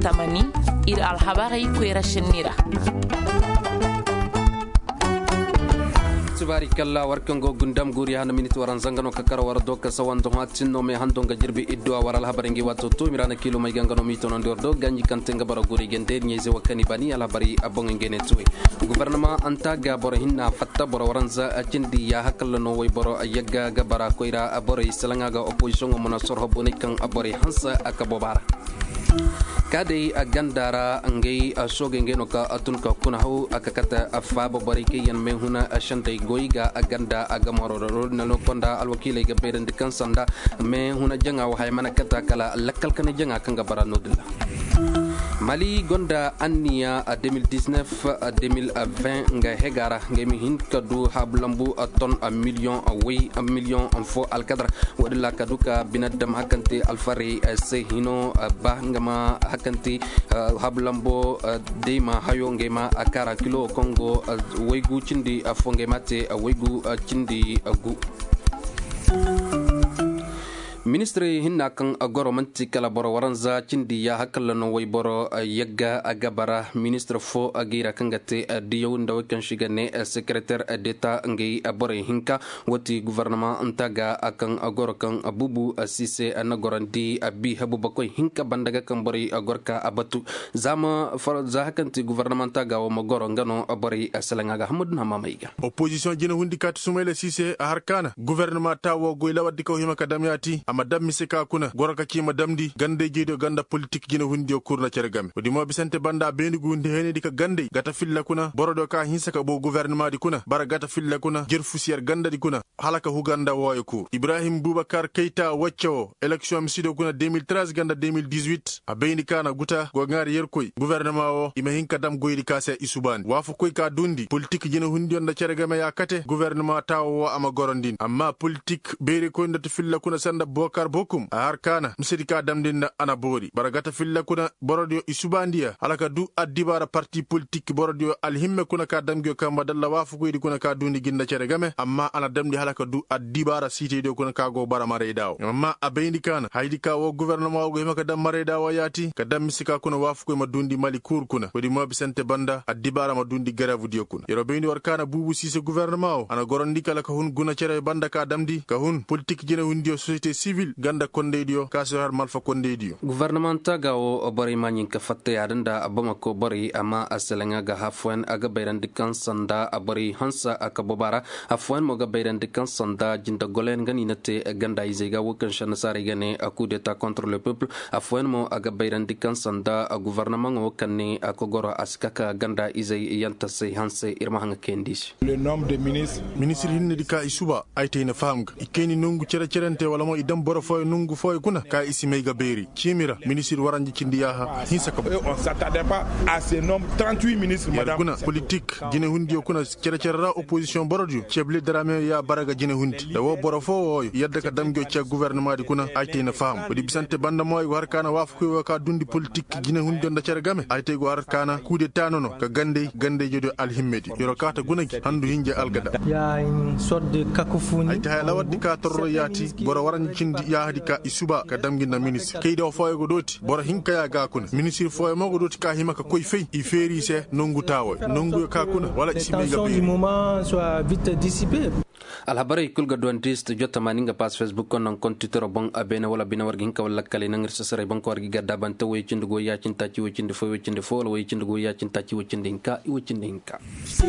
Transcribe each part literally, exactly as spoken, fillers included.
tamani ir alhabari kwera shinira. Subari kalla warkango gundam guri hana minit waran zangano kakara warado kasawan do hatin no me handonga jirbi iddo waral habarengi wato to mirana kilo may gangano mito non dordo ganyi kantenga bara guri gender nyeze wakani bani ala bari abong ngene tuwe gouvernement antaga boro hinna fatta boro waranza acindi ya hakalla no way boro ayaga ga bara koira abore isalanga ga opposition mo na sorho bonikan abore hansa akabobara kadai agandara angei asoge ngeno ka atunka kuna hu akakata afabo barike yan mehuna ashante goiga aganda agamoro nalo konda alwakile ga berende kansanda mehuna janga wa haymana kata kala lakkal kan janga kanga baranodilla Mali gonda anniya a deux mille dix-neuf a deux mille vingt nga hegara ngemi hin kadu hablambu a ton a million a way a million en fo alkadra wadilla kaduka binadam hakante alfari se hino ba ngama hakante hablambo deima hayo ngema akara kilo kongo waygu cindi a fongemate waygu cindi gu Ministry hinna kan agoro manti kala boro waranza cindi ya hakalla no way boro yagga agabara ministre fo agira kangate diyo ndaw kan shigane secrétaire d'état ngi abore hinka wati gouvernement antaga akan agoro kan abubu asise anagorandi abi habu bakoy hinka bandaga kan bori agorka abatu zama far zahakanti gouvernement taga o magoro ngano abori asalanga hamud na mamaiga opposition jina hundi kat sumaila sise harkana gouvernement tawo goyla waddi ko hima kadamyati madam misika kuna goraka ki madamdi gande gido ganda politique gina hundi o kurna cergam odi mo bisante banda bendi gundi hene dika gande gata filla kuna borodo ka hinsaka bo gouvernement di kuna bara gata filla kuna jer fusier ganda di kuna halaka huganda woyo ku Ibrahim Boubacar Keita waccio election misido kuna deux mille treize ganda deux mille dix-huit a bendi kana guta go ngari yerkoy gouvernement o ima hinka dam goydi kase isubani wafu koy ka dundi politique gina hundi onda cergam ya kate gouvernement tawo ama gorondin amma politique beri ko ndata filla kuna sanda Bokar Bokum a harkana msidika damdinda anabori baragata filla kuna borodio isubandia alaka du adibara parti politique borodio alhimme kuna ka damgyo kamba dalla wafu ko idi kuna ka dundi ginda ceregame amma ana damdi halaka du adibara site do kuna ka go bara mare dawo amma abendi kana haydi ka wo gouvernement go himaka dam mare dawo yati ka dam misika kuna wafu ko madundi mali kur kuna wodi mo bisante banda adibara madundi garavu dio kuna yero bendi warkana bubu sise gouvernement ana gorondi kala ka hun guna cere banda ka damdi ka hun politique jena hundio société civil ganda kondeidio kaso har malfa kondeidio gouvernement taga o bari manyin ka fatte yadanda abama ko bari ama asalanga ga hafwan aga bayran dikan sanda abari hansa akabobara hafwan mo ga bayran dikan sanda jinda golen gani nate ganda izega wokan shan sare gane coup d'état contre le peuple hafwan mo aga bayran dikan sanda gouvernement o kanne akogoro askaka ganda izay yanta sai hanse irma hanga kendis le nombre de ministres ministre hinne dika isuba aytena famga ikeni nongu cere cerente wala mo idam boro foy nungu foy kuna ka isi mega beri chimira ministre waranji cindiyaha hinsa ko on s'attendait pas à ce nombre trente-huit ministres madame kuna politique jine hundi kuna cere cerera opposition borodio cheble drame ya baraga jine hundi da wo boro fo yadda ka damgo ci gouvernement di kuna aytena fam di bisante banda moy war kana wafu ko ka dundi politique jine hundi onda cere game ayte go war kana coup d'état nono ka gande gande jodo alhimmedi yoro kata gunagi handu hinje algada ya une sorte de cacophonie ayte hala waddi ka torro yati boro waranji cindi ya hadi ka isuba ka damginna ministre kaydo foyo go doti boro hinka ya ga kuna ministre foyo mo go doti ka himaka koy fey i feri se nongu tawo nongu ka kuna wala isimi ga bi moment soit vite dissipé alhabari kulga duantist jota maninga pas facebook kon non twitter bon abena wala bina wargin ka wala kale nangir sasare bon ko wargi gadda banta way cindugo ya cinta ci way cinde fo way cinde fo way cindugo ya cinta ci way cinde inka i way cinde inka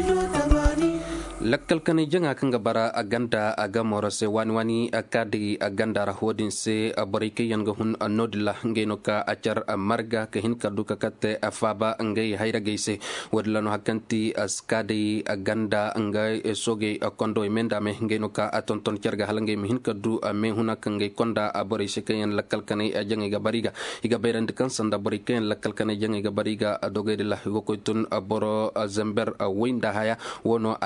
lakkal kan janga kanga bara aganda aga morose wani wani akadi aganda ra hodin se abarike yanga hun anodilla ngeno ka achar marga ka hin kadu ka katte afaba ngai hayra geise wadla no hakanti askadi aganda ngai soge akondo emenda me ngeno ka atonton cerga halange mi hin kadu me huna kangai konda abore se kayen lakkal kan janga ga bariga iga berande kan sanda barike lakkal kan janga ga bariga adoge de la go koytun aboro zember winda haya wono adama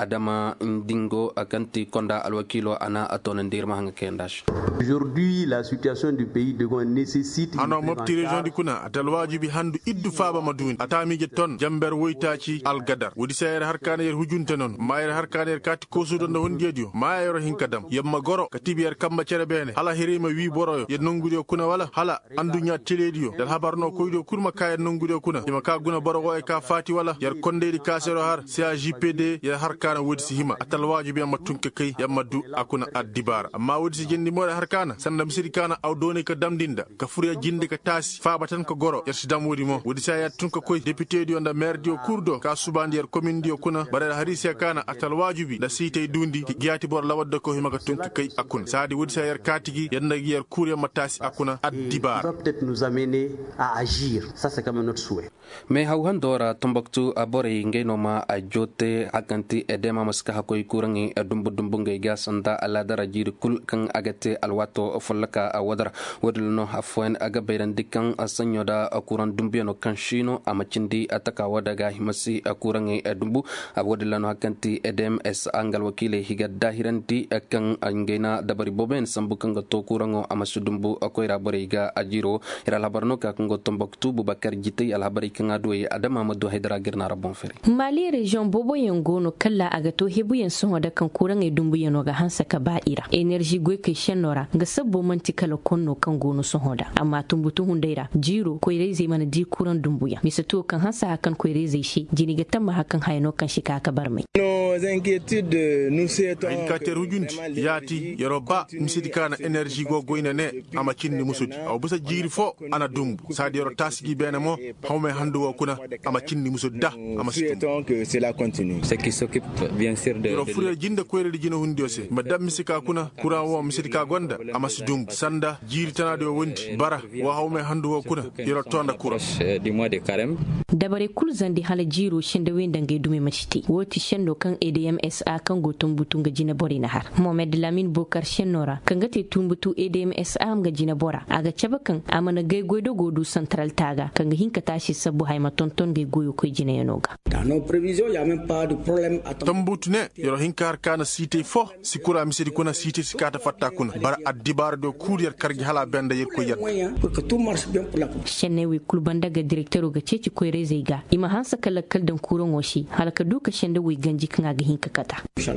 ma ndingo akanti konda alwakilo ana atona ndir ma hanga kendash. Aujourd'hui la situation du pays de Gon nécessite ano mofti région di kuna atal wajibi handu iddu faaba maduni atami je ton jamber woytaci algadar wodi sayre harkane yer hujunte non mayre harkane yer kati kosudo no wondiedi mayro hinkadam yamma goro katibiyer kamba cere bene hala hirima wi boroyo ye nongudi kuna wala hala andu nya telediyo dal habarno koydo kurma kay nongudi kuna ima ka guna borogo e ka fati wala yer kondedi kasero har C A J P D yer harkana wodi si hima atal wajibi amma tunke kay yamma du akuna addibar amma wodi si jendi mo harkana sanda misiri kana aw doni ka damdinda ka furiya jinde ka tasi faaba tan ko goro yer sidam wodi mo wodi sa yat tunka koy député di onda maire dio kurdo ka subandi yer commune dio kuna bare harisi kana atal wajibi da site dundi giati bor lawadda ko himaga tunka kay akun sadi wodi sa yer katigi yanda yer kuriya matasi akuna addibar va peut-être nous amener à agir. Ça c'est quand même notre souhait. Me hauhandora Tombouctou abore ngeno ma ajote akanti edema maska hakoy kurangi dumbu dumbu ngay gasanda ala darajir kul kan agate alwato folaka awadar wadulno afwen aga bayran dikan asanyoda akuran dumbiano kanshino amachindi ataka wadaga himasi akurangi dumbu abodilano akanti edem es angal wakile higa dahiranti kan angena dabari boben sambukan to kurango amasudumbu akoira boriga ajiro ira labarno ka kango Tombouctou Boubacar Jitey alhabari ngadoye Adam Amadou Haidara girna rabon fere Mali region bobo yengono kala agato hebu yen son da kan kuran e dumbu yeno ga hansa ka ba'ira energy gwe ke shenora ga sabbo manti kala konno kan gono son hoda amma tumbutu hundaira jiro ko reze mana di kuran dumbu ya misato kan hansa hakan ko reze shi jini ga tamma hakan hayno kan shi ka bar mai nos inquiétudes nous c'est ay ka teru junti yati yoruba misidi kana energy go goyna ne ama kinni musudi aw busa jiri fo ana dumbu sadi yoro tasigi benamo hawme handu wo kuna ama kinni musudda ama souhaitons que cela continue. Ce qui s'occupe bien sûr de yoro fure jinde ko redi jino hundi ose madam misika kuna kura wo misidi ka gonda ama sidum sanda jiri tanade wondi bara wo hawme handu wo kuna yoro tonda kura du mois de carême dabare kulzandi hala jiro shinde wenda ngai dume machiti woti shendo kan E D M S A kan go tumbutu nga jina bori na har Mohamed Lamine Bokar Shenora kan gate tumbutu E D M S A nga jina bora aga chabakan amana gai goido godu central taga kan hinka tashi sabu hayma tonton gai goyo ko jina yanoga dans nos prévisions il y a même pas de problème à tambut ne yoro hinkar kana cité fo sikura misidi kuna cité sikata fatta kuna bara addibar do courier kargi hala benda yer ko yat pour que tout marche bien pour la Chenewi kulbanda ga directeur ga ceci ko rezeiga ima hansa kala kaldan kuron woshi halaka duka shende wi ganji kan aga hinka kata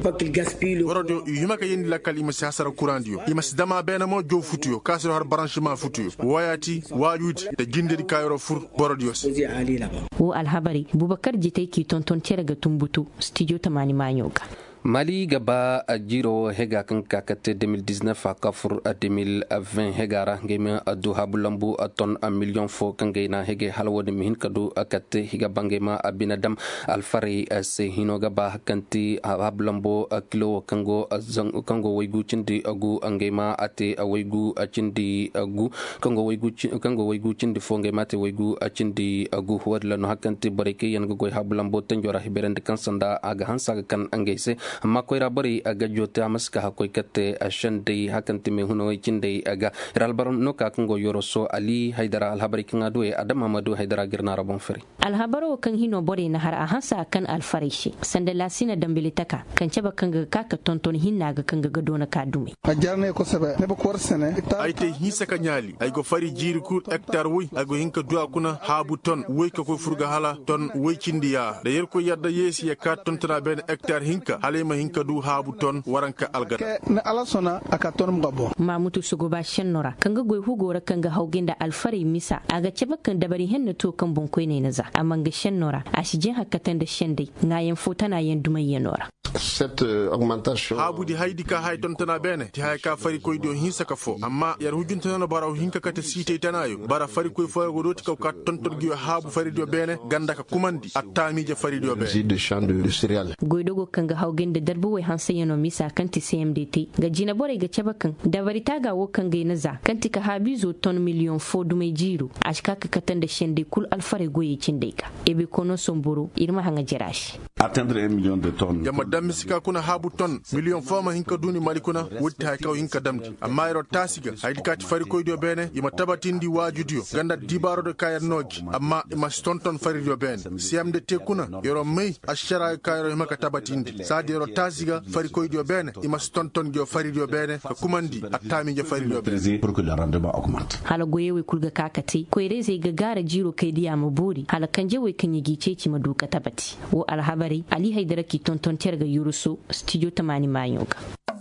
worodo yima ka yendi la kalima sasara kurandiyo ima sidama bena mo jo futuyo kasro har branchement futuyo wayati wajuti de ginde di kayro fur borodios wo alhabari Boubacar Jitey ki tonton ga tumbutu studio tamani manyoga Mali gaba a jiro hega kan kakate deux mille dix-neuf a kafur a deux mille vingt hegara ngeme a du habulambu a ton a million fo kangena hege halwode mihin kadu akate higa bangema a binadam alfari a se hino gaba kanti a habulambu a kilo kango a zang kango waigu chindi agu angema ate a waigu a chindi agu kango waigu kango waigu chindi fo ngema te waigu a chindi agu wadla no hakanti bareke yan go habulambu tanjora hiberende kansanda aga hansa kan angese amma koyra bari aga jote amaska hakoy katte ashande hakanti me huno chinde aga ralbar no ka kango yoroso Ali Haidara alhabari kanga doe Adam Amadou Haidara girna rabon feri alhabaro kan hino bore na har a hansa kan alfarishi sanda lasina dambilitaka kan ceba kanga kaka tonton hinna ga kanga gado na kadume ajarne ko sabe ne ba ko sene ay te hisa ka nyali ay go fari jiri ku hectare wi ay go hinka duwa kuna habu ton wi ka ko furga hala ton wi cindiya da yer ko yadda yesi ya ka ton tana ben hectare hinka halema hinka du habu ton waranka algada na alasona aka ton mgabo mamutu sugoba shenora kanga goy hugora kanga hauginda alfari misa aga ceba kan dabari henna to kan bonkoy ne naza amma ga shenora ashije hakatan da shende ngayen fotana yen dumay yenora cette augmentation habu di haidi ka hay ton tana bene ti hay ka fari koy do hinsa ka fo amma yar hujunta na baraw hinka kata site tanayo bara fari koy fo go doti ka ton ton gi habu fari do bene ganda ka kumandi attami je fari do bene de champ de céréales goydogo kanga hauginda darbu way hansa yeno misa kanti C M D T ga jina bore ga cebakan da bari taga wo kanga naza kanti ka habizo ton million fo dumay jiru ashka ka katan da shende kul alfare goye cindeka ebe kono somburu irma hanga jerashi atteindre un million de tonnes ya madam misika kuna habu ton million fama hinka duni mali kuna wutti hay kaw hinka damdi amma ero tasiga haydi kati fari koydo bene ima tabatindi wajudio ganda dibaro de kayar noji amma ima stonton fari do bene siamde te kuna ero mei ashara kayro ima ka tabatindi sadi ero tasiga fari koydo bene ima stonton gyo fari do bene ka kumandi attami je fari do bene pour que le rendement augmente. Hala goyewe kulga kakati ko ireze ga gara jiro kai diya maburi hala kanje we kan yigi ceci maduka tabati wo alhabari ali haidara ki tonton terga yurusu studio tamani mayoga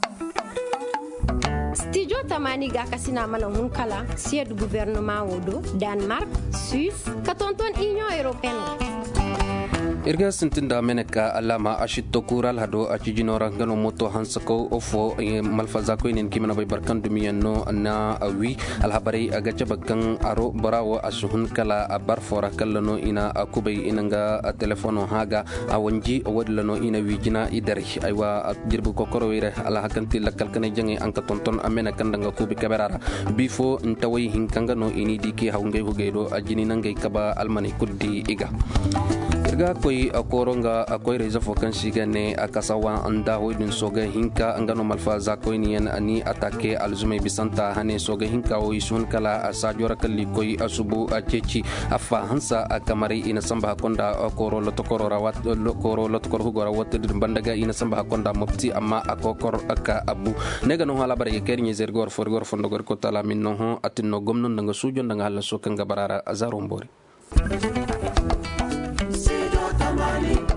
studio tamani ga kasina mana hunkala sied gouvernement wodo Denmark Suisse ka tonton Union Européenne irga sintinda meneka alama ashito kural hado achijinora ngano moto hansako ofo malfaza ko inen kimana bay barkan dumiyano na awi alhabari agacha bakkan aro barawo asuhun kala abar fora kallano ina akubay inanga telefono haga awanji wadlano ina wijina idari aywa jirbu kokoro wire ala hakanti lakal kana jangi anka tonton amena kandanga kubi kaberara bifo ntawai hinkanga no ini diki haungay hugaydo ajini nangay kaba almani kuddi iga irga koy akoronga akoy reza fokansi gane akasawa anda hoydin soga hinka angano malfaza koy niyan ani atake alzumay bisanta hane soga hinka o isun kala asajora kalli koy asubu aceci afa hansa akamari ina samba konda akoro lotokoro rawat lokoro lotokoro hugora wotte bandaga ina samba konda mopti amma akokor aka abu nega no hala bare kernye zergor forgor fondogor ko tala minno ho atinno gomnon nga sujo nga hala sokanga barara azarombori Tamani